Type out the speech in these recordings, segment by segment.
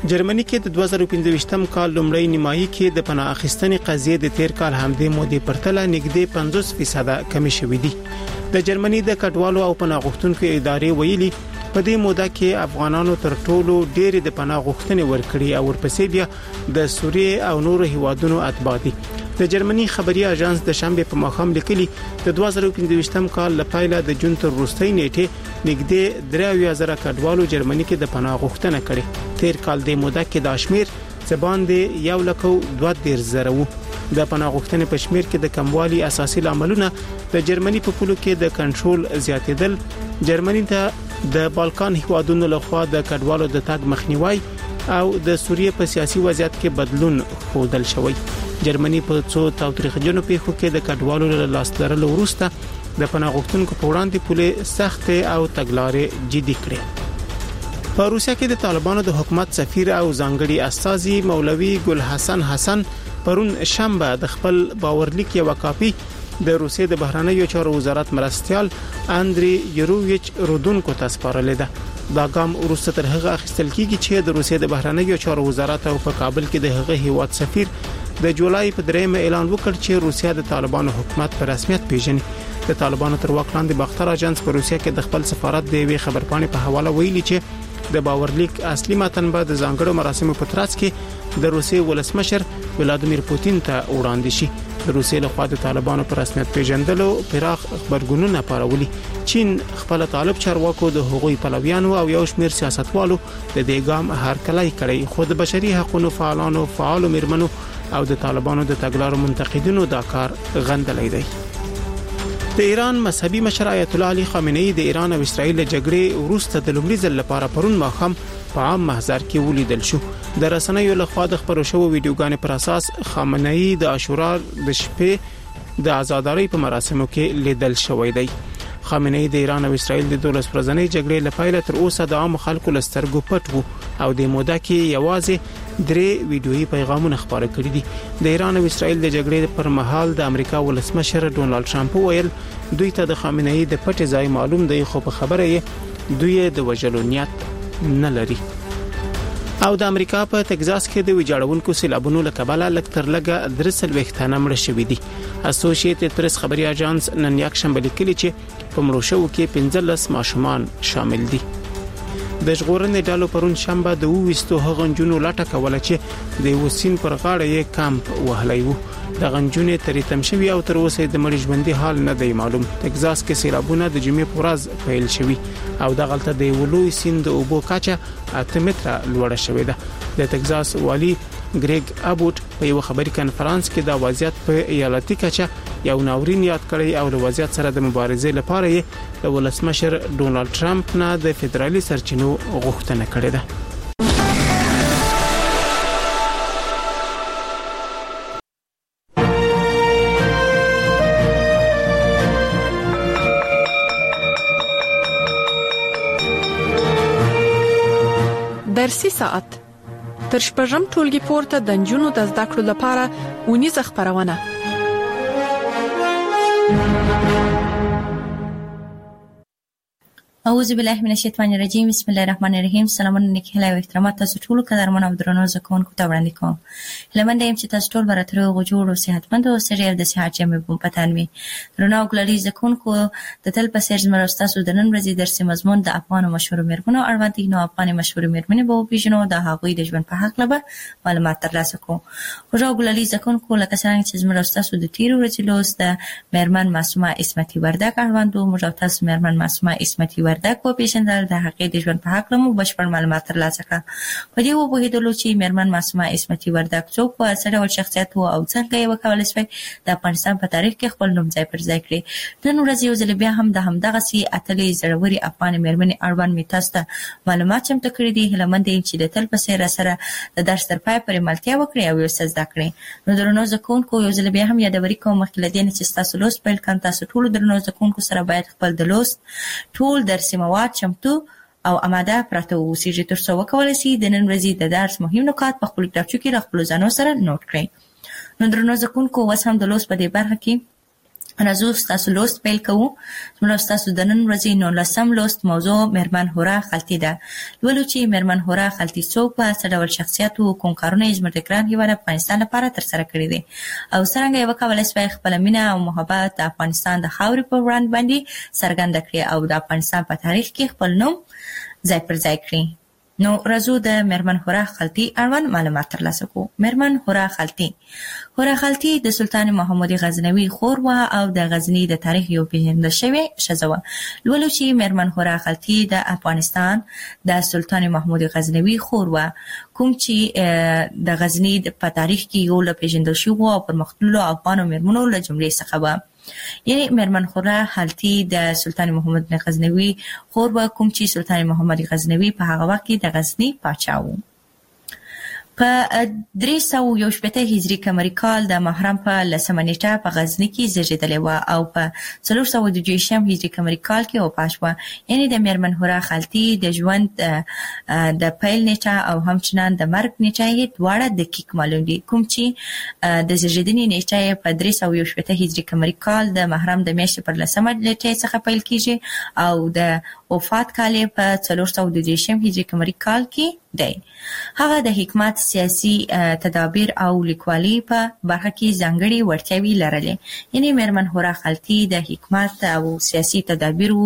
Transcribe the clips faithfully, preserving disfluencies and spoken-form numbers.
جرمني کې د دوه زره پنځه کال لومړی نیمایي کې د پناه اخیستنې قضیې د تیر کال همدې مودې پرتله نږدې پنځوس فیصد کمی شوې دي. د جرمني د کډوالو او پناه غوښتونکو ادارې ویلي په دې موده کې افغانانو تر ټولو ډېر د پناه غوښتنې ورکړي او ورپسې بیا د سوریې او نورو هیوادونو اتباع دي. د جرمني خبري اژانس د شنبه په ماښام لیکلي د دوه زره پنځه کال لپاره د جون تر وروستۍ نیټه نږدې درې اویا زره کډوالو جرمني کې د پناه غوښتنه کړې. تیر کال د موده کې د شمیر زبان د یو لکو دوه ډیر زره وو. د پناه غوښتنې په شمیر کې د کموالي اساسي لاملونه د جرمني په پولو کې د کنټرول زیاتېدل، جرمني ته د بالکان هیوادونو لخوا د کډوالو د تګ مخنیوي او د سوریې په سیاسي وضعیت کې بدلون ښودل شوی. جرمني په څو تاوتریخجنو پیښو کې د کډوالو له لاس لرلو وروسته د پناه غوښتونکو په وړاندې پولې سخت او تګلارې جدي کړې. په روسیه کې د طالبانو د حکومت سفیر او ځانګړي استازي مولوي ګل حسن حسن پرون شنبه د خپل باورلیک یو کاپی د روسیې د بهرنیو چارو وزارت مرستيال اندري یوروویچ رودونکو ته سپارلې ده. دا ګام وروسته تر هغه اخیستل کیږي چې د روسیې د بهرنیو چارو وزارت او په کابل کې د هغه هیواد سفیر د جولای په دریمه اعلان وکړ چې روسیه د طالبانو حکومت په رسمیت پیژني. د طالبانو تر واک لاندې باختر اژانس په روسیه کې د خپل سفارت د وی خبرپاڼې په حواله ویلي چې د باورلیک اصلي متن به د ځانګړو مراسمو په ترڅ کې د روسیې ولسمشر ولادیمیر پوتین ته وړاندې شي. د روسیې لخوا د طالبانو په رسمیت پیژندلو پراخ خبرګونونه پارولي. چین خپل طالب چارواکو د حقوقي پلویانو او یو شمېر سیاستوالو د دې ګام هرکلی کړی، خو د بشري حقوقو فعالانو فعالو میرمنو او د طالبانو د تګلارو منتقدینو دا کار غندلی دی. د ایران مذهبي مشر آیت الله علي خامنه‌ای د ایران او اسرائیل وروسته وروسته د لومړي ځل لپاره پرون ماښام په عام محضر کې ولیدل شو. د رسنیو لخوا د خبرو شوو ویډیوګانې پر اساس خامنه‌ای د عاشورا د شپې د آزادۍ په مراسمو کې لیدل شوی دی. خامنه‌ای د ایران او اسرائیل د دولس ورځنۍ جګړې لپاره تر اوسه د عام خلکو لسترګو پټ وو او د موده کې یوازې درې ویډیويي پیغامونه خبرې کړې دي. د ایران او اسرائیل د جګړې پر مهال د امریکا ولسمشر ډونالد ټرمپ ویل دوی ته د خامنه‌ای د پټ ځای معلوم دی، خو په خبره یې دوی د وژلو نیت نه لري. او د امریکا په تگزاس کې د ویجاړونکو سیلابونو له کبله لکتر لګه درسل وختانه مړ شوې دي. اسوسییټډ پریس خبري اژانس نن یک شنبه لیکلي چې په مړو شو کې پنځلس ماشومان شامل دي. د ژغورنې ډلو پرون شنبه د وېستو هغه جنونو لاټه کوله چې د وسین پر غاړه یې کمپ وهلی وو. د غنجونې ترې تم شوی او تر اوسه د مړي ژوندۍ حال نه دی معلوم. تگزاس کې سیلابونه د جمعې په ورځ پیل شوي او د غلطه د ولوي سیند د اوبو کچه اته متره لوړه شوې ده. د تگزاس والی ګریګ ابوټ په یو خبري کانفرنس کې د وضعیت په ایالتي کچه یو ناورین یاد کړی او د وضعیت سره د مبارزې لپاره یې د ولسمشر ډونالد ټرمپ نه د فدرالي سرچینو غوښتنه کړې ده. درسي ساعت تر شپږم ټولګي پورته د نجونو د زده کړو لپاره ونیزه خبرونه. اعوذ بالله من الشیطان الرجیم بسم الله الرحمن الرحیم. سلامونه نیک هیله او احترامات تاسو ټول قدرمن او درنو زکونکو ته وړاندې کوم. لمن دیم چې تاسو ټول براتره او جوړ او صحتمند او سړي د صحت جامې په پتان وي. درنو ګلالي زکونکو د تل په سر زمرا تاسو د نن ورځې درس مضمون د افغان مشهور میرمنو اړوند دي. نو افغان مشهور میرمنې به پیژنو د هغوی د ژوند په حق لبه معلومات ترلاسه کوو. ورو ګلالي زکونکو لکه څنګه چې زمرا تاسو د تیر ورځې لوست د میرمن معصومه اسمتي وردک اړوند او مجاو تاسو میرمن معصومه اسمتي وردک په پیژندل د حقیقت د ژوند په حق لمو بشپړ معلومات ترلاسه کړه. په دې وبهیدلو چې میرمن معصومه اسمتي وردک څوک و، څه ډول شخصیت و او څنګه یې وکولای شوی د افغانستان په تاریخ کې خپل نوم ځای پر ځای کړي. نن ورځ یو ځل بیا هم د همدغه سي اتلې زړوري افغان میرمنې اړوند می تاسو ته معلومات چمتو کړي دي. هلمند چې د تل په سیر سره د درس تر پای پورې ملتیا وکړي او یو څه زده کړي. نو درنو زکونکو یو ځل بیا هم یادوري کوم مخکې لدین چې تاسو لوست پیل کړئ. تاسو ټول درنو زکونکو سره باید خپل د لوست ټول درسي مواد چمتو او اماده پراته اوسئ تر څو وکولای شئ د نن ورځې د درس مهم نکات په خپل کتابچو کې خپل ځانو سره نوٹ کړئ. نو درنو زکونکو اوس هم د لوست په دې برخه کې راځو ستاسو لوست پیل کوو. زموږ ستاسو د نن ورځې نولسم لوست موضوع میرمن هورا خلطي ده. لولو چې میرمن هورا خلطي څوک په څه ډول شخصیت او کوم کارونه یې زموږ د ګران هېواد افغانستان لپاره ترسره کړي دي او څرنګه یې وکولی شوی خپله مینه او محبت د افغانستان د خاورې په وړاندې باندې څرګنده کړي او د افغانستان په تاریخ کې خپل نوم ځای پر ځای کړي. نو راځو د میرمن هورا خلطي اړوند معلومات ترلاسه کوو. میرمن هورا خلطي هورا خلطي د سلطان محمود غزنوي خور وه او د غزني د تاریخ یو پیژندل شوې ښځه وه. لولو چې میرمن هورا خلطي د افغانستان د سلطان محمود غزنوي خور وه، کوم چې د غزني په تاریخ کې یو له پیژندل شوو او پرمختللو افغانو میرمنو له جملې څخه وه. یعنی میرمن هورا خلطي د سلطان محمود غزنوي خور وه، کوم چې سلطان محمد غزنوي په هغه وخت کې د غزني پاچا و. په درې سوه یو شپېته هجري قمري کال د محرم په لسمه نیټه په غزني کې زیږېدلې وه او په څلور سوه دوه دېرشم هجري قمري کال کې وفات شوه. یعنی د میرمن هورا خلطي د ژوند د پیل نیټه او همچنان د مرګ نیټه یې دواړه دقیق معلوم دي، کوم چې د زیږېدنې نیټه یې په درې سوه یو شپېته هجري قمري کال د محرم د میاشتې پر لسمه نیټه څخه پیل کیږي او د وفات کال یې په څلور سوه دوه دېرشم هجري قمري کال کې دی. هغه د حکمت، سیاسي تدابیر او لیکوالي په برخه کې ځانګړي وړتیاوې لرلې. یعنی میرمن هورا خلطي د حکمت او سیاسي تدابیرو،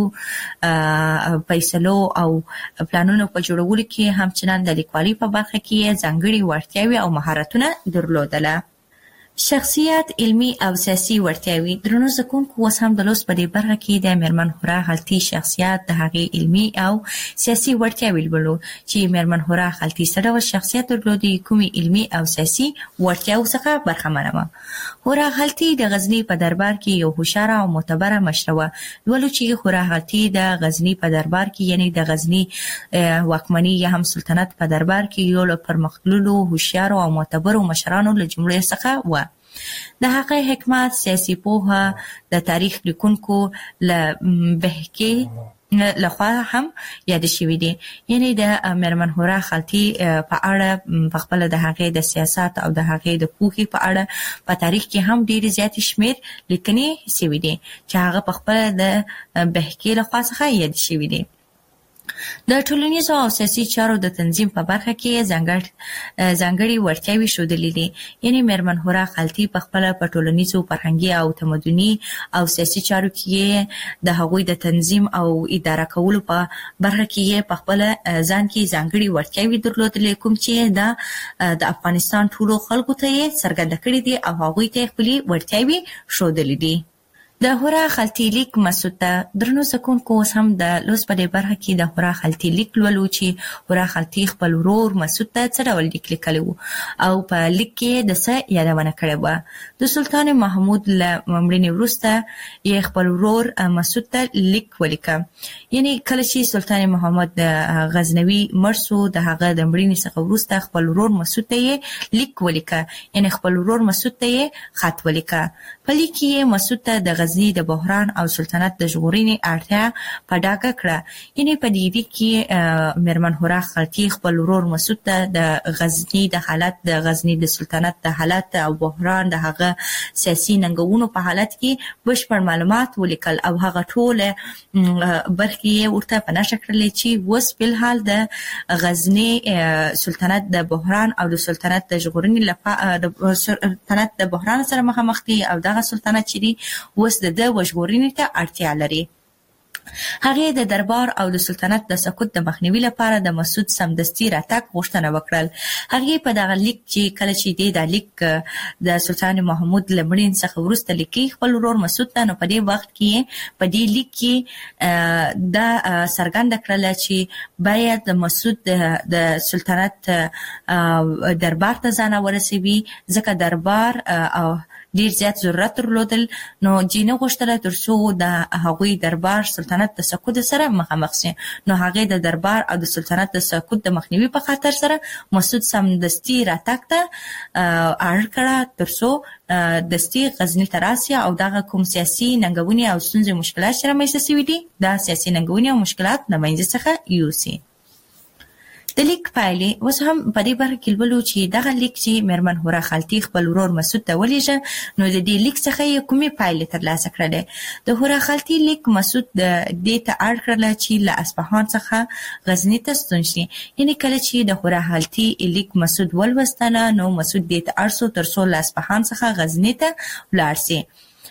فیصلو او پلانونو په جوړولو کې همچنان د لیکوالي په برخه کې ځانګړي وړتیاوې او مهارتونه درلودله. شخصیت، علمي او سیاسي وړتیاوې. درنو زده کوونکو، اوس هم د لوست په دې برخه کې د میرمن هورا خلطي شخصیت، د هغې علمي او سیاسي وړتیاوې لولو چې میرمن هورا خلطي څه ډول شخصیت درلودی، کومې علمي او سیاسي وړتیاوو څخه برخمنه وه. هورا خلطي د غزني په دربار کې یو هوښیاره او معتبره مشره وه. لولو چې هورا خلطي د غزني په دربار کې، یعنی د غزني واکمني یا هم سلطنت په دربار کې یو له پرمختللو هوښیارو او معتبرو مشرانو له جملې څخه وه. د هغه حکمت، سیاسي پوهه د تاریخ لیکونکو له بهکې لخوا هم یاد شوي دي. یعنی د میرمن هورا خلطي په اړه په خپله د هغې د سیاست او د هغې د پوهې په اړه په تاریخ کې هم ډېرې زیاتې شمېر لیکنې شوي دي چې هغه په خپله د بهکې لخوا څخه یاد شوي دي. د ټولنیزو او سیاسي چارو د تنظیم په برخه کې ځانګړي وړتیاوې ښودلې دي. یعنی میرمن هورا خلطي په خپله په ټولنیزو، فرهنګي او تمدني او سیاسي چارو کې د هغوی د تنظیم او اداره کولو په برخه کې په خپله ځان کې ځانګړي وړتیاوې درلودلې، کوم چې د افغانستان ټولو خلکو ته یې څرګنده کړي دي او هغوی ته یې خپلې وړتیاوې ښودلې دي. د هورا خلطي لیک مسعود ته. درنو زده کوونکو، اوس هم د لوست په دې برخه کې د هورا خلطي لیک لولو چې هورا خلطي خپل ورور مسعود ته څه ډول لیک لیکلی و او په لیک کې د څه یادونه کړې وه. د سلطان محمود له مړینې وروسته یې خپل ورور مسعود ته لیک ولیکه. یعنی کله چې سلطان محمد غزنوي مړ سو، د هغه د مړینې څخه وروسته خپل ورور مسعود ته یې لیک ولیکه. یعنی خپل ورور مسعود ته یې خط ولیکه. په لیک کې یې مسعود ته د غزني د بحران او سلطنت د ژغورنې اړتیا په ډاګه کړه. یعنی په دې لیک کې میرمن هورا خلطي خپل ورور مسعود ته د غزني د حالت، د غزني د سلطنت د حالت او بحران، د هغه سیاسي ننګونو په حالت کې بشپړ معلومات ولیکل او هغه ټول برخې یې ورته په نښه کړلې چې اوس فلحال د غزني سلطنت د بحران او د سلطنت د ژغورنې لپاره د سلطنت د بحران سره مخامخ دي او دغه سلطنت چې دی اوس د ده وژغورنې ته اړتیا لري. هغې د دربار او د سلطنت د سقوط د مخنیوي لپاره د مسعود سمدستي راتګ غوښتنه وکړل. هغې په دغه لیک چې کله چې دی دا لیک د سلطان محمود له مړینې څخه وروسته لیکي خپل ورور مسعود ته، نو په دې وخت کې په دې لیک کې دا څرګنده کړله چې باید د مسعود د سلطنت دربار ته ځان ورسوي، ځکه دربار او ډیر زیات ضرورت درلودل. نو جینه غوښتله تر څو د هغوی دربار سلطنت د سقوط سره مخامخ شي. نو هغې د دربار او د سلطنت د سقوط د مخنیوي په خاطر سره مسعود سمدستي راتګ ته اړ کړه تر څو دستي غزني ته راسي او دغه کوم سیاسي ننګونې او ستونزې مشکلات چې رامنځته شوي دي دا سیاسي ننګونې او مشکلات له منځه څخه یوسي. د لیک پایلې اوس هم په دې برخه کې ولولو چې دغه لیک چې میرمن هورا خالتي خپل ورور مسعود ته ولېږه نو د دې لیک څخه یې کومې پایلې ترلاسه کړلې. د هورا خالتي لیک مسعود د دې ته اړ کړل چې له اصفهان څخه غزني ته ستون شي. یعنې کله چې د هورا خالتي لیک مسعود ولوستله نو مسعود دې ته اړ شو تر څو له اصفهان څخه غزني ته ولاړ شي.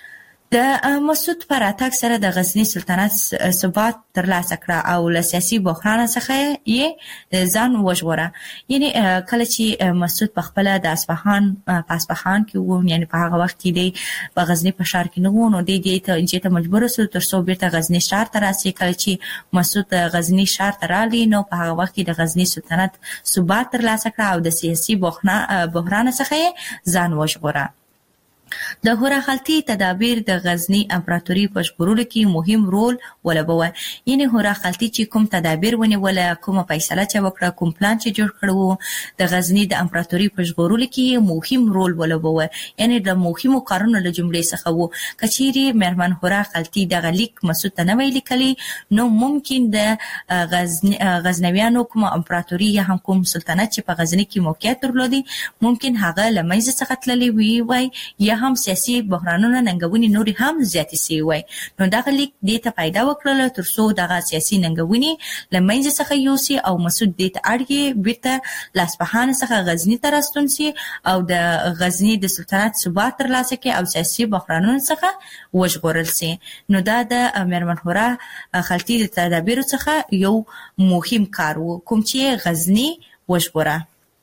د مسعود پر راتګ سره د غزنی سلطنت ثبات ترلاسه کړ او له سیاسي بحران څخه یې ځان وژغوره. یعنی کله چې مسعود په خپل د اصفهان په اصفهان کې وو، یعنی په هغه وخت کې دی په غزنی په شهر کې نه وو، نو دی دې ته چې ته مجبور شو تر څو بیرته غزنی شهر ته راسي. کله چې مسعود غزنی شهر ته رالی نو په هغه وخت کې د غزنی سلطنت ثبات ترلاسه کړ او د سیاسي بحران څخه یې ځان وژغوره. د هورا خالتي تدابیر د غزنی امپراتوري په ژغورلو کې مهم رول ولوباوه. یعنی هورا خالتي چې کوم تدابیر ونیوله، کومه فیصله چې وکړه، کوم پلان چې جوړ کړو د غزنی د امپراتوري په ژغورلو کې مهم رول ولوباوه. یعنی د مهمو کارونو له جملې څخه وو کچيري میرمن هورا خالتي د لیک مسعود ته نه ویل کلی نو ممکن د غزنی غزنویانو کوم امپراتوري یا هم کوم سلطنت چې په غزنی کې موقعیت درلودي ممکن هغه لمنځه څخه تللی وي وای یا هم سیاسي بحرانونه ننګونې نوري هم زیاتې سي وای. نو دغه لیک دې ته پیدا وکړل تر څو دغه سیاسي ننګونې لمنځه څخه یوسي او مسعود دې ته اړ بیرته له اصفهان څخه غزنی ته راستون سي او د غزنی د سلطنت ثبات ترلاسه کړي او سیاسي بحرانونو څخه وژغورل سي. نو دا د میرمن هورا خالتي د تدابیرو څخه یو مهم کار وو کوم چې غزنی وژغوره.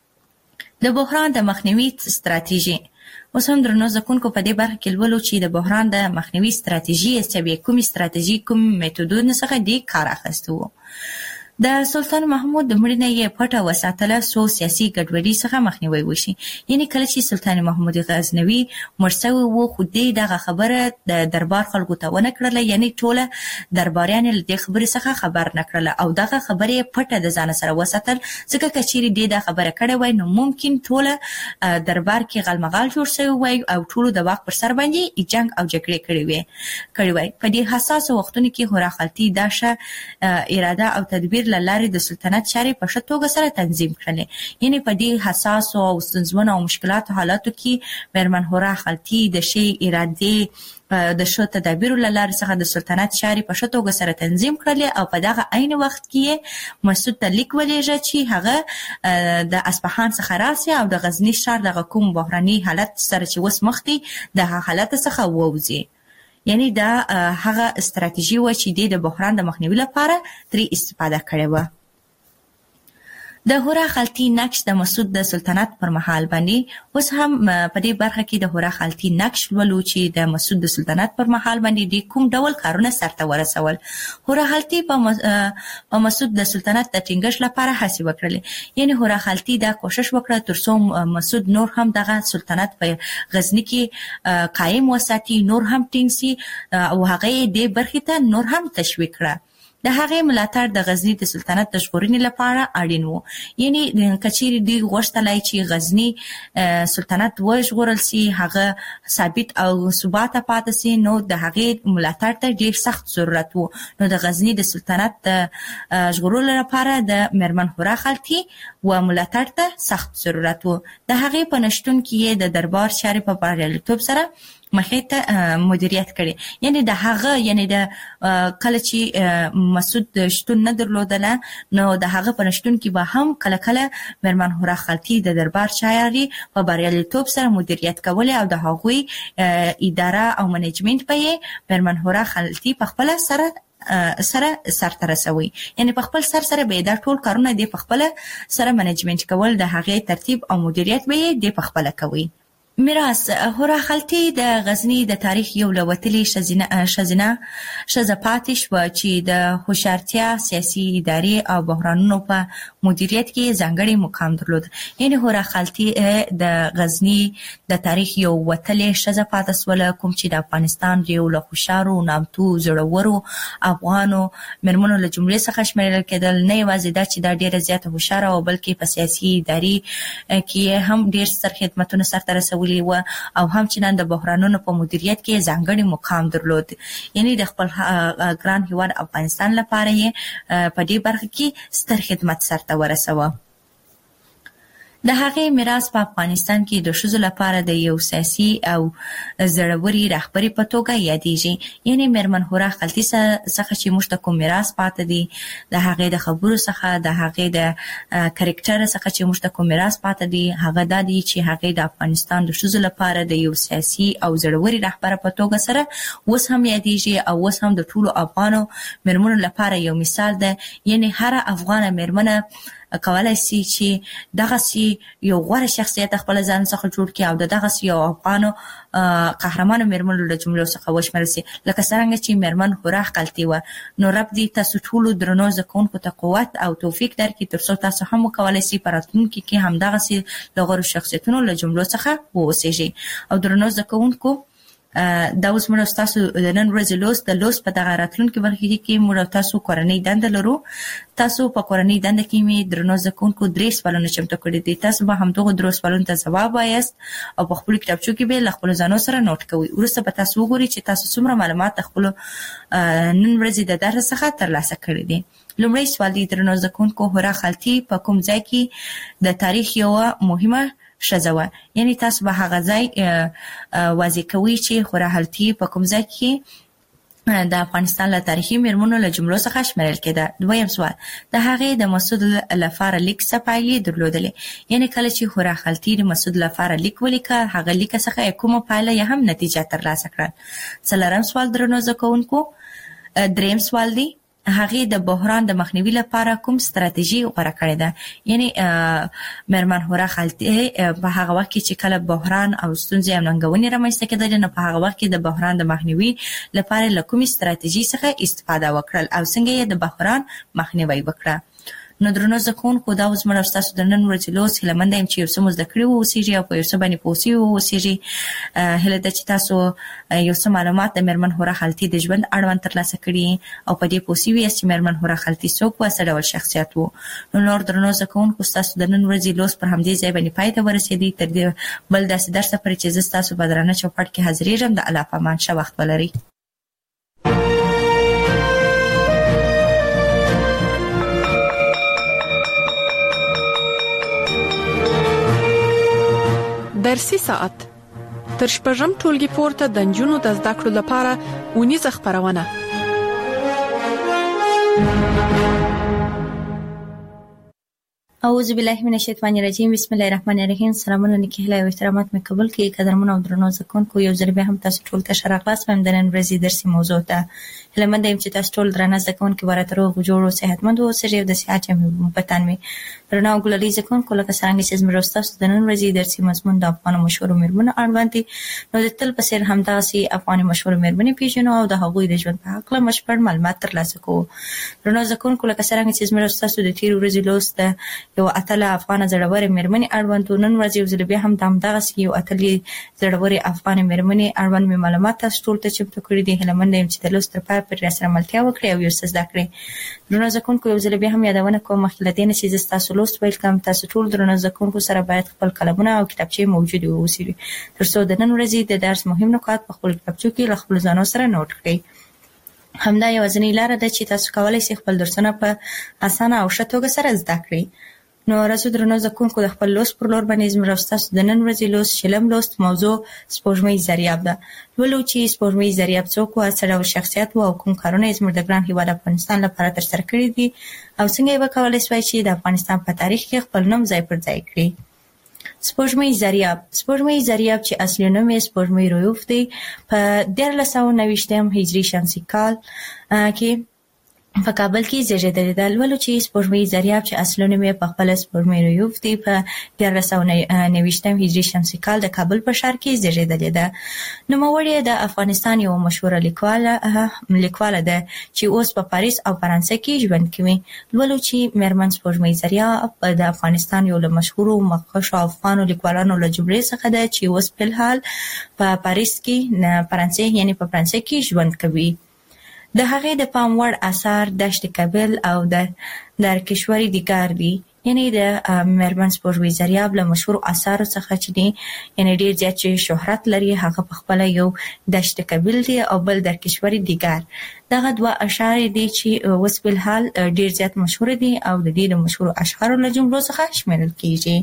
د بحران د مخنیوي ستراتیژي اوس هم درنو زکونکو په دې برخه کې لولو چې د بحران د مخنیوي ستراتیژي څه کومې ستراتیژي کوم میتودونه څخه دی کار اخیستو. د سلطان محمود د مړینې یې پټه وساتله سو سیاسي ګډوډي څخه مخنیوي وشي. یعنی کله چې سلطان محمود غزنوي مړ شوی وو خو دې دغه خبره د دربار خلکو ته ونه کړله، یعنی ټوله درباریان له دې خبرې څخه خبر نه کړله او دغه خبره پټه د ځان سره وساتل ځکه کچيري دې د خبره کړې وای نو ممکن ټوله دربار کې غلمغال جوړ شوی وای او ټول د وخت پر سر باندې جنگ او جګړې کړې وي کړې وای. په دې حساس وختونو کې هورا خالتي داشه اراده او تدبیر لارې د سلطنت چارې په ښه توګه سره تنظیم کړلې. یعنی په دې حساس او ستونزمنو او مشکلاتو حالاتو کې میرمن هورا خالتي د شی اراده د شو تدابیر لارې څخه د سلطنت چارې په ښه توګه سره تنظیم کړلې او په دغه عین وخت کې مسعود ته لیک ولېږه چې هغه د اصفهان څخه راسي او د غزنی ښار دغه کوم بحراني حالت سره چې وس مخ دي د حالت څخه ووځي. یعنی دا هغه استراتیژي و چې د بحران د مخنیوي لپاره ترې استفاده کړې و. د هورا خالتي نقش د مسعود د سلطنت پر مهال باندې اوس هم په دې برخه کې د هورا خالتي نقش ولو چې د مسعود د سلطنت پر مهال باندې د کوم ډول کارونه سرته ورسول. هورا خالتي په مسعود د سلطنت د ټینګښت لپاره هڅې وکړلې. یعنی هورا خالتي دا کوشش وکړه تر څو مسعود نور هم دغه سلطنت په غزنی کې قائم وساتي، نور هم ټینګ سي او هغه دې برخې ته نور هم تشویق کړه. د هغې ملاتړ د غزنی د سلطنت د ژغورنې لپاره اړین و. یعنی کچيري دی غوښتلای چې غزنی سلطنت وژغورل سي، هغه ثابت او ثبات پاتې سي، نو د هغې ملاتړ ته ډیر سخت ضرورت و. نو د غزنی د سلطنت د ژغورلو لپاره د میرمن هورا خالتي و ملاتړ ته سخت ضرورت و. د هغې په نشتون کې د دربار چارې په بریالیتوب سره مخې ته مدیریت کړي. یعنی د هغه یعنی د کله چې مسعود شتون نه درلودله نو د هغه په نشتون کې به هم کله کله میرمن هورا خالتي د دربار چارې په بریالیتوب سره مدیریت کولې او د هغوی اداره او منیجمنت په یې میرمن هورا خالتي په خپل سره سره سرته رسوي. یعنی په خپل سر سره به دا ټول کارونه دی په خپل سره منیجمنت کول، د هغې ترتیب او مدیریت به دی په خپل کوي. میراث هورا خالتي د غزنی د تاریخ یو لوتلی شزینه شزینه شزه پاتې شو چې د هوښیارتیا، سیاسي ادارې او بحرانونو په مدیریت کې ځانګړی مقام درلود. یعنی هورا خالتي د غزنی د تاریخ یو وتلی شزه پاتې سوله کوم چې د افغانستان یو له هوښیارو، نامتو، زړورو افغانو میرمنو له جملې څخه شمیرل کېدل. نه یوازې دا چې دا ډیره زیاته هوښیاره او بلکې په سیاسي ادارې کې هم ډیر ستر خدمتونه سرته رسولي نیولې و او هم چې نن د بحرانونو په مدیریت کې ځانګړي مقام درلود. یعنی د خپل ګران هیواد افغانستان لپاره یې په دې برخه کې ستر خدمت سرته ورسوه. د هغې میراث په افغانستان کې د ښځو لپاره د یو سیاسي او زړوري رهبري په توګه یادېږي. یعنی میرمن هورا خلطي څخه چې موږ ته کوم میراث پاتې دی، د هغې د خبرو څخه، د هغې د کرکټر څخه چې موږ ته کوم میراث پاتې دی، هغه دا دی چې هغې د افغانستان د ښځو لپاره د یو سیاسي او زړوري رهبر په توګه سره اوس هم یادېږي او اوس هم د ټولو افغانو میرمنو لپاره یو مثال ده. یعنی هر افغانه میرمنه کولای شي چې دغه سي یو غوره شخصیت خپل ځان څخه جوړ کړي او دغه سي یو افغانو قهرمانو میرمنو له جملو څخه وشمېرل شي، لکه څنګه چې میرمن هورا خلطي و. نو رب دې تاسو ټولو درنو زکونکو ته قوت او توفیق درکړي ترڅو تاسو هم وکولای شئ په راتلونکي کې هم دغه سي له غوره شخصیتونو له جملو څخه واوسئ. او درنو زکونکو دا اوس موږ تاسو د نن ورځې لوست د لوست په دغه راتلونکي برخه کې موږ تاسو کورنۍ دنده لرو. تاسو په کورنۍ دنده کې مې درنو زکونکو درې سوالونه چمتو کړي دي. تاسو به هم دغه درو سوالونو ته ځواب وایاست او په خپل کتابچو کې به له خپل ځانو سره نوٹ کوئ. وروسته به تاسو وګورئ چې تاسو څومره معلومات خپل نن ورځې د درس څخه ترلاسه کړي دي. لومړی سوال دی درنو زکونکو، هورا خلطي په کوم ځای کې د تاریخ یو مهمه شزوه؟ یعنی تاسو به هغه ځای واضح کوي چې هورا خلطي په کوم ځای کې د افغانستان له تاریخي میرمنو له جملو څخه شمیرل کېده. دویم سوال، د هغې د مسعود لپاره لیک څه پایلې درلودلې؟ یعنی کله چې هورا خلطي د مسعود لپاره لیک ولیکه، هغه لیک څخه کومه پایله یا هم نتیجه ترلاسه کړه؟ څلورم سوال درنو زکونکو، دریم سوال دی هغه د بحران د مخنیوي لپاره کوم ستراتیژي غوړه کړې ده؟ یعنی میرمن هورا خلطي په هغه وخت کې چې کله بحران او ستونزې او ننګونې رامنځته کېدلې، نو په هغه وخت کې د بحران د مخنیوي لپاره له کومې ستراتیژي څخه استفاده وکړل او څنګه یې د بحران مخنیوي وکړه؟ نو درنو زکونکو دا اوس موږ تاسو د نن ورځې لوست هیله مند یم چې یو څه مو زده کړي واوسیږي او په یو څه باندې پوه شوي واوسیږي. هیله ده چې تاسو یو څه معلومات د میرمن هورا خلطي د ژوند اړوند ترلاسه کړي او په دې پوه شوي یاست چې میرمن هورا خلطي څوک و، څه ډول شخصیت و. نو نور درنو زکونکو ستاسو د نن ورځې لوست پر همدې ځای باندې پای ته ورسېدی. تر دې بل داسې درس پورې چې زه ستاسو په درانه چوپړ کې حاضرېږم. د الله په امان، ښه وخت ولرئ. درسي ساعت تر شپږم ټولګي پورته د نجونو د زده کړو لپاره ونیزه خبرونه. اعوذ بالله من الشیطان الرجیم، بسم الله الرحمن الرحیم. سلامونه نیکی هیله او احترامات مې قبول کړئ. قدرمن او درنو زکونکو، یو ځل بیا هم تاسو ټول ته ښه راغلاست. د نن ورځې درسي موضوع ته هیله مند یم چې تاسو ټول درانه زکونکي ورته روغ جوړ او صحتمند اوسئ او د صحت جامې په تن وي. درنو ګلالي زکونکو، لکه څنګه چې زموږ تاسو د نن ورځې درسي مضمون د افغان مشهور میرمنو اړوند دي، نو د تل په څیر همداسې افغان مشهور میرمنې پیژنو او د هغوی د ژوند په هکله مشبړ معلومات ترلاسه کوو. درنو زکونکو، لکه څنګه چې زموږ تاسو د تیر ورځې لوست یو اتله افغان زړورې میرمنې اړوند، نن ورځ یو ځل بیا هم دغسې یو اتلې زړورې افغان میرمنې اړوند مې معلومات تاسو ټول ته چمتو کړي دي. هیله مند یم چې د لوست تر پایه پورې راسره ملتیا وکړئ او یو څه زده کړئ. درنو زکونکو، یو ځل بیا هم یادونه کوم مخکې له دې نه چې زه ستاسو لوست پیل کړم، تاسو ټول درنو زکونکو سره باید خپل قلمونه او کتابچې موجودې واوسي تر څو د نن ورځې د درس مهم نکات په خپل کتابچو کې له خپلو ځانو سره نوټ کړئ. همدا یوازینۍ لاره ده چې تاسو کولی شئ خپل درسونه په اسانه او ښه توګه سره زده کړئ. نو راځو درنو زکونکو، د خپل لوست پر لور باندې زموږ ستاسو د نن ورځې لوست شلم لوست موضوع سپوږمۍ ضریاب ده. لولو چې سپوږمۍ ضریاب څوک و، څه ډول شخصیت و او کوم کارونه یې زموږ د ګران هیواد افغانستان لپاره ترسره کړي دي او څنګه یې وکولای شوای چې د افغانستان په تاریخ کې خپل نوم ځای پر ځای کړي. سپوږمۍ ضریاب سپوږمۍ ضریاب چې اصلي نوم یې سپوږمۍ رویوف دی، په دیارلس سوه نویشتم هجري شمسي کال کې په کابل کې زیږېدلې ده. لولو چې سپوږمۍ ضریاب چې اصلي نوم یې پخپله سپوږمۍ رویوف دی، په دیارلس سوه نویشتم هجري شمسي کال د کابل په ښار کې زیږېدلې ده. نوموړې د افغانستان یوه مشهوره لیکواله لیکواله ده چې اوس په پاریس او فرانسه کې ژوند کوي. لولو چې میرمن سپوږمۍ ضریاب د افغانستان یو له مشهورو مخکښو افغانو لیکوالانو له جملې څخه ده چې اوس فلحال په پاریس کې فرانسې یعنی په فرانسه کې ژوند کوي. د هغې د پام وړ اثار دشت کابل او د درکشوري دیګار دي. یعنی د میرمن سپوږمۍ زریاب له مشهور آثارو څخه چې دی یعنی ډیر زیات شهرت لري هغه په خپل یو دشت کبل دی او بل در کشوري دیګر دغه دوه اشعار دي چې اوس په حال ډیر زیات مشهور دي او د دې د مشهور اشعارو له جملو څخه شمیرل کیږي.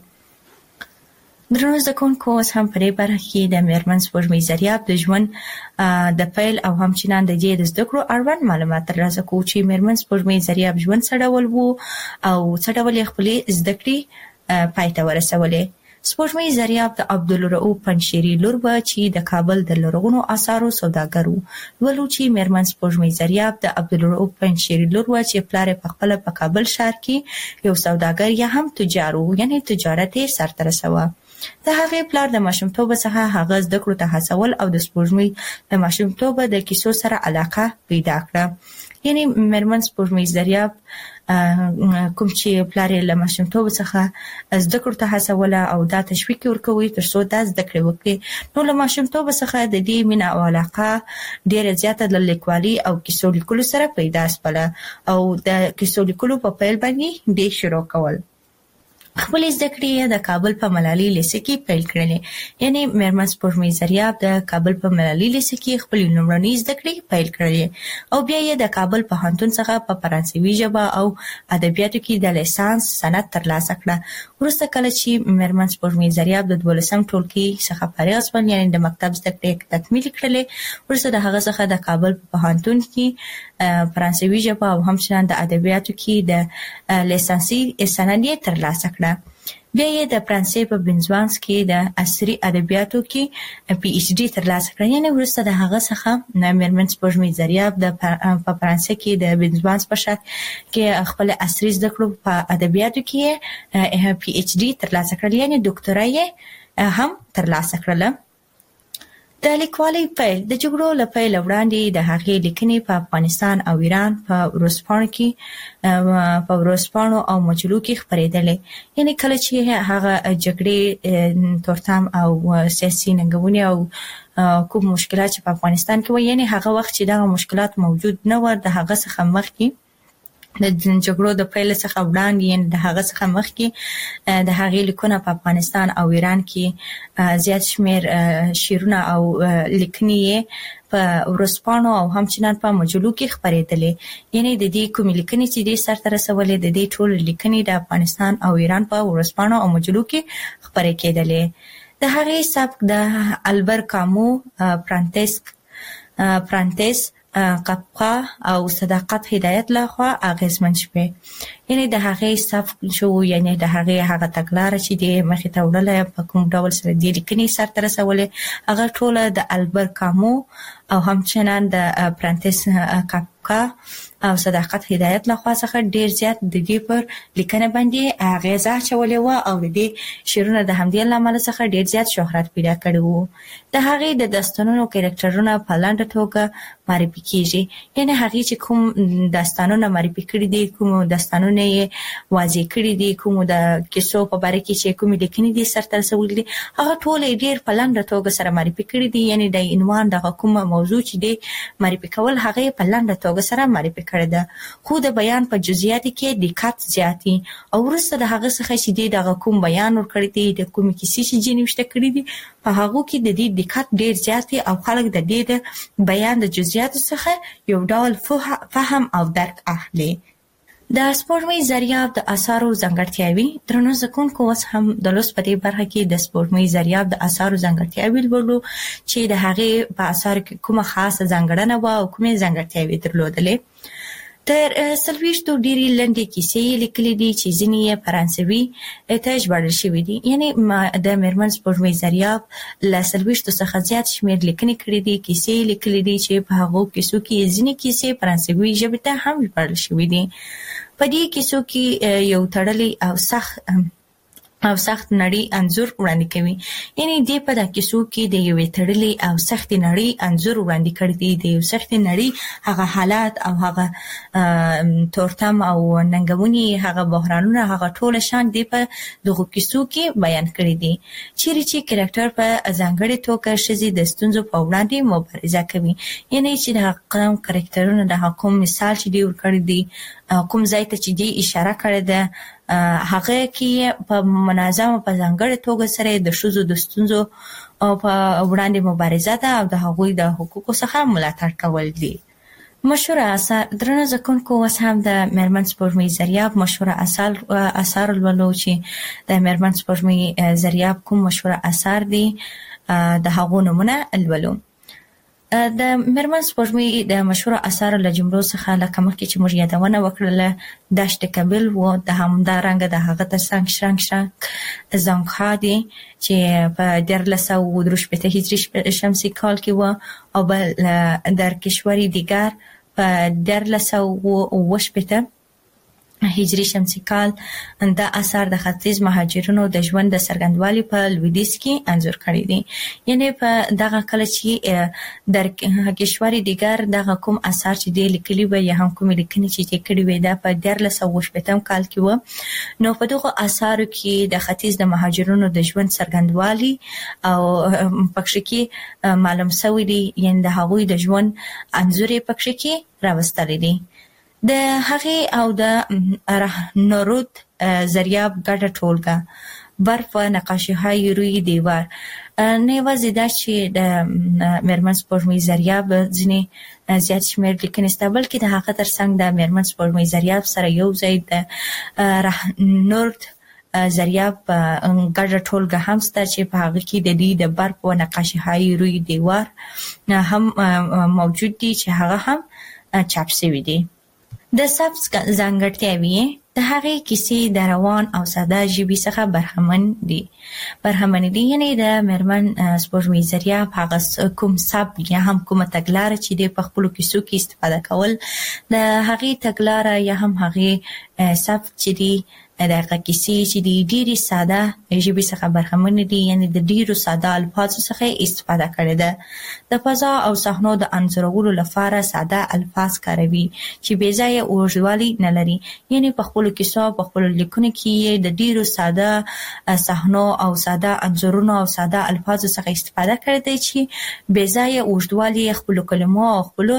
درنو زکونکو اوس هم په دې برخه کې د میرمن سپوږمۍ زریاب د ژوند د پیل او همچنان د دې د زده کړو اړوند معلومات ترلاسه کوو چې میرمن سپوږمۍ زریاب ژوند څه ډول وو او څه ډول یې خپلې زده کړې پای ته ورسولې. سپوږمۍ زریاب د عبدالرؤف پنجشیري لور وه چې د کابل د لرغونو آثارو سوداګر و. ولو چې میرمن سپوږمۍ زریاب د عبدالرؤف پنجشیري لور وه چې پلار یې پخپله په کابل ښار کې یو سوداګر یا هم تجار و یعنی تجارت یې سرته رسوه. د هغې پلار د ماشومتوبه څخه هغه زده کړو ته هڅول او د سپوږمۍ د ماشومتوبه د کیسو سره علاقه پیدا کړه. یعنی میرمن سپوږمۍ زریاب کوم چې پلار یې له ماشومتوبه څخه زده کړو ته هڅوله او دا تشویق ورکوي تر څو دا زده کړې وکړي. نو له ماشومتوبه څخه د دې مینه او علاقه ډېره زیاته د لیکوالي او کیسو لیکلو سره پیدا شوله او د کیسو لیکلو په پیل باندې دې شروع کول. خپل زده کړې د کابل په ملالي لیسه کې پیل کړلې. یعنی میرمن سپوږمۍ زریاب د کابل په ملالي لیسه کې خپل لومړنۍ زده کړې پیل کړلې او بیا یې د کابل په پوهنتون څخه په فرانسوي ژبه او ادبیاتو کې د لیسانس سند ترلاسه کړه. وروسته کله چې میرمن سپوږمۍ زریاب د دولسم ټولګي څخه فارغ شوه یعنی د مکتب زده کړې تکمیل کړلې وروسته د هغه څخه د کابل په پوهنتون کې فرانسوي ژبه او همچنان د ادبیاتو کې د لیسانسي سند یې ترلاسه کړه. بیا یې د فرانسې په بنزوانس کې د عصري ادبیاتو کې پی ایچ ډي ترلاسه کړه. یعنی وروسته د هغه څخه میرمن سپوږمۍ زریاب د په فرانسې کې د بنزوانس په شاک کې خپل عصري زده کړو په ادبیاتو کې پی ایچ ډي ترلاسه کړل یعنی ډاکټورا یې هم ترلاسه کړله. د لیکوالۍ پیل د جګړو له پیل وړاندې د هغې لیکنې په افغانستان او ایران په ورځپاڼو کې په ورځپاڼو او مجلو کې خپرېدلې. یعنی کله چې هغه جګړې تورتم او سیاسي ننګونې او کوم مشکلات چې په افغانستان کې و یعنی هغه وخت چې دغه مشکلات موجود نه و د هغه څخه مخکې د جګړو د پیل څخه وړاندې یعنی د هغه څخه مخکې د هغې لیکونه په افغانستان او ایران کې زیات شمیر شعرونه او لیکنې په ورځپاڼو او همچنان په مجلو کې خپرېدلې. یعنی د دې کومې لیکنې چې دې سرته رسولې د دې ټول لیکنې د افغانستان او ایران په ورځپاڼو او مجلو کې خپرې کېدلې. د هغې سبک د البر کامو پرانتیسک پرانتیس قبقه او صداقت هدایت لخوا اغیزمن شوه. یعنی د هغې سبک شو یعنی د هغې هغه تګلاره چې د مخې ته وړله په کوم ډول سره دې لیکنې سرته رسولې هغه ټوله د البر کامو او همچنان د پرانتیس قبقه او صداقت هدایت لخوا څخه ډیر زیات د دې پر لیکنه باندې اغیزه اچولې وه او د دې شعرونه د همدې له امله څخه ډیر زیات شهرت پیدا کړی و. د هغې د داستانونو کرکټرونه په لنډه توګه معرفي کیږي. یعنی هغې چې کوم داستانونه معرفي کړي دي کوم داستانونه یې واضح کړي دي کوم د کیسو په باره کې چې کومې لیکنې دي سرته رسولي دي هغه ټول یې ډیر په لنډه توګه سره معرفي کړي دي. یعنی د عنوان دغه کومه موضوع چې دی معرفي کول هغه په لنډه توګه سره معرفي کړی ده خو د بیان په جزئیاتو کې دقت زیات دي او وروسته د هغه څخه چې دی دغه کوم بیان ورکړی دی د کومې کیسې چې ځینې نوشته کړي دي په هغو کې د دې دقت ډیر زیات دی او خلک د دې د بیان د جزئیاتو څخه یو ډول فهم او درک اخلي. د سپوږمۍ زریاب د آثارو ځانګړتیاوې درنو زکونکو اوس هم د لوست په دې برخه کې د سپوږمۍ زریاب د آثارو ځانګړتیاوې لولو چې د هغې په آثارو کې کومه خاصه ځانګړنه وه او کومې ځانګړتیاوې درلودلې. تر څلوېښتو ډېرې لنډې کیسې یې لیکلي دي چې ځینې یې فرانسوي ته ژباړل شوي دي. یعنې د میرمن سپوږمۍ زریاب له څلوېښتو څخه زیات شمېر لیکنې کړي دي کیسې یې لیکلي دي چې په هغو کیسو کې ځینې کیسې فرانسوي ژبې ته هم ژباړل شوي دي. په دې کیسو کې یو تړلی او سخت او سخت نړۍ انځور وړاندې کوي. یعنی دې په دا کیسو کې د یوې تړلې او سختې نړۍ انځور وړاندې کړی دی. د یو سختې نړۍ هغه حالات او هغه تورتم او ننګونې هغه بحرانونه هغه ټول شان دی په دغو کیسو کې بیان کړی دي. چیرې چې کرکټر په ځانګړې توګه ښځې د ستونزو په وړاندې مبارزه کوي. یعنی چې د هغه کرکټرونه د کوم مثال چې دی ورکړی دی کوم ځای ته چې دی اشاره کړې ده هغه کې په منظمه په ځانګړي توګه سره د شوزو د ستونزو او په وړاندې مبارزه ده او د هغوی د حقوقو څخه ملاتړ کول دي. مشهور اثر درنه ځکونکو اوس هم د میرمن سپوږمۍ زریاب مشهور اثر اثر لولو چې د میرمن سپوږمۍ زریاب کوم مشهور اثر دي د هغو نمونه لولو. د میرمن سپوږمۍ د مشهور اثر له جملو څخه لکه مخکې چې موږ یادونه وکړله دشت کابل و د همدارنګه د هغه ترڅنګ شرنګ شرنګ زنګها دي چې په دیارلس سوه درې شپېته هجري شمسي کال کې و او بل در کشوری دیگر په دیارلس سوه اوه شپېته هجري شمسي کال دا اثر د ختیځ مهاجرینو د ژوند د څرګندوالي په لویدیځ کې انځور کړی دی. یعنی په دغه کله چې در کشوری دیگر دغه کوم اثر چې دی لیکلي و یا هم کوم لیکنې چې کړي وي دا په دیارلس سوه شپېته کال کې و. نو په دغه اثارو کې د ختیځ د مهاجرینو د ژوند څرګندوالي او پکښې کې معلوم شوی دی، یعنی د هغوی د ژوند انځور یې پکښې کې راوستلی دی. د هغې او د رهنورود زریاب ګډه ټولګه برف و نقاشی‌های روی دیوار نه یوازې دا چې د میرمن سپوږمۍ زریاب ځینې زیات شمېر لیکنې شته، بلکې د هغه ترڅنګ د میرمن سپوږمۍ زریاب سره یو ځای د رهنورود زریاب ګډه ټولګه هم شته چې په هغه کې د دې د برف و نقاشی‌های روی دیوار هم موجود دي چې هغه هم چاپ شوي دي. د سبز ځانګړتیاوې د هغې کیسې د روان او ساده ژبې څخه برخمن دي برخمن دي یعنی د میرمن سپوږمۍ زریاب هغه کوم سبک یا هم کومه تګلاره چې د په خپلو کیسو کې استفاده کول د هغې تګلاره یا هم هغې سبک چې دي دغه کیسې چې د ډېرې ساده ژبې څخه برخمن دي، یعنی د ډېرو ساده الفاظو څخه استفاده کړې ده. د فضا او صحنو د انځورولو لپاره ساده الفاظ کاروي چې بې ځایه اوږدوالی نه لري، یعنی په خپلو کیسو په خپلو لیکنو کې د ډېرو ساده صحنو او ساده انځورونو او ساده الفاظو څخه استفاده کړې ده چې بې ځایه اوږدوالی خپلو کلمو او خپلو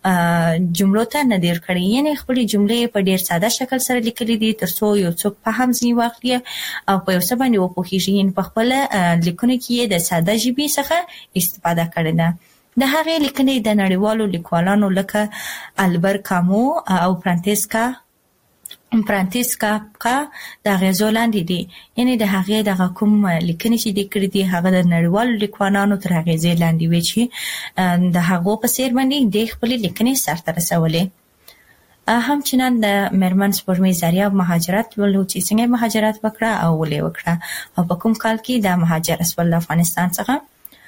جملو ته نه ډېر کړي، یعنی خپلې جملې په ډېر ساده شکل سره لیکلي دي ترڅو یو څوک په هم ځینې واخلي او په یو څه باندې وپوهېږي، یعنې په خپله لیکنو کې یې د ساده ژبې څخه استفاده کړې ده. د هغې لیکنې د نړیوالو لیکوالانو لکه البر کامو او فرانتسکا فرانتسکا کا د اغېزو لاندې دي، یعنې د هغې دغه کوم لیکنې چې دې کړي دي هغه د نړیوالو لیکوالانو تر اغېزې لاندې وي چې د هغو په څېر باندې دې خپلې لیکنې سرته رسولې. همچنان د میرمن سپوږمۍ زریاب مهاجرت ولو چې څنګه مهاجرت وکړه او ولې وکړه او په کوم کال کې د مهاجر شول له افغانستان څخه.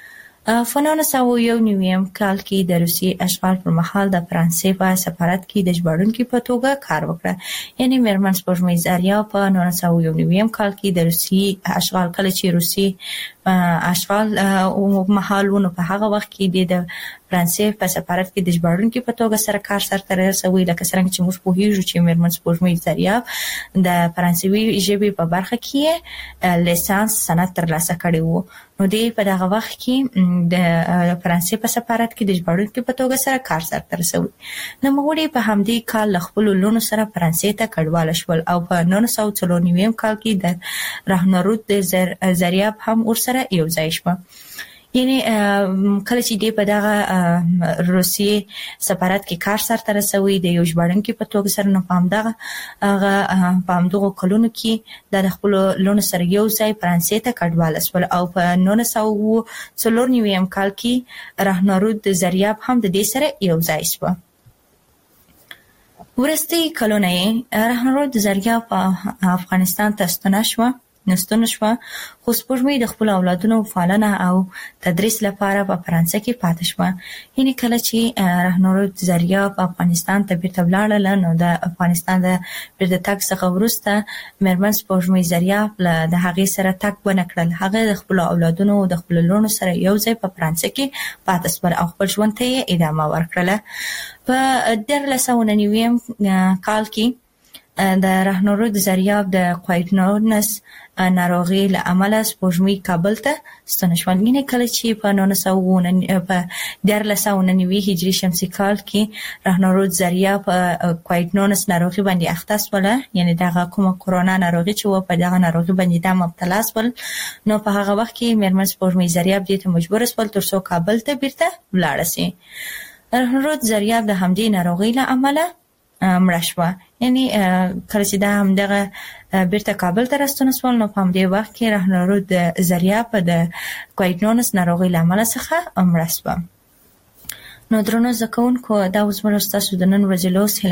په نولس سوه یو نوي کال کې د روسیې اشغال پر مهال د فرانسې په سفارت کې د ژباړونکي په توګه کار وکړه، یعنی میرمن سپوږمۍ زریاب په نولس سوه یو نوي کال کې د روسیې اشغال کله چې روسیې اشغال مهال و نو په هغه وخت کې د فرانسې په سفارت کې د ژباړونکي په توګه سره کار سرته رسوي. لکه څرنګه چې موږ پوهېږو چې میرمن سپوږمۍ زریاب د فرانسوي ژبې په برخه کې لیسانس سند ترلاسه کړی و، نو دی په دغه وخت کې د فرانسې په سفارت کې د ژباړونکي په توګه سره کار سرته رسوي. نوموړي په همدې کال له خپلو لوڼو سره فرانسې ته کډواله شول او په نولس سوه څلور نوي کال کې د رهنورود زریاب هم ورسره یو ځای شوه. یعنی کله چې دی په دغه روسیې سفارت کې کار سرته رسوي د یو ژباړونکي په توګه سره، نو په همدغه په همدغو کلونو کې د خپلو لوڼو سره یو ځای فرانسې ته کډواله شول او په نولس سوه څلور نوي کال کې رهنورود زریاب هم د دې سره یو ځای شوه. وروستي کلونه یې رهنورود زریاب په افغانستان ته ستنه شوه نستون شوه، خو سپوږمۍ د خپلو اولادونو پالنه او تدریس لپاره په فرانسه کې پاتې شوه. یعنې کله چې رهنورود زریاب افغانستان ته بیرته ولاړله نو د افغانستان د بیرته تګ څخه وروسته میرمن سپوږمۍ زریاب د هغې سره تګ ونه کړل. هغه د خپلو اولادونو د خپلو لوڼو سره یو ځای په فرانسه کې پاتې شول او خپل ژوند ته یې ادامه ورکړله. په دیارلس سوه نوي کال کې د راهنورود زریاب د قویدنونس ناروغي له امله سپوږمۍ کابل ته ستنه شول. ینه کله چې په نولس سوه په دیارلس سوه نوي هجري شمسي کال کې راهنورود زریاب قویدنونس ناروغي باندې اخته شول، یعنی دغه کومه کرونا ناروغي چې و په دغه ناروغي باندې د مبتلا شول. نو په هغه وخت کې میرمن سپوږمۍ زریاب دې ته مجبور شول ترڅو کابل ته بیرته ولاړ شي. راهنورود زریاب د همدې ناروغي له امله مړه شوه، یعنی کله چې دا همدغه بیرته کابل ته راستون شول نو په همدې وخت کې راهنورود زریاب د قویدنونس ناروغي له امله څخه مړه شوه. نو درنو زده کوونکو دا اوس موږ ستاسو د نن ورځې لوست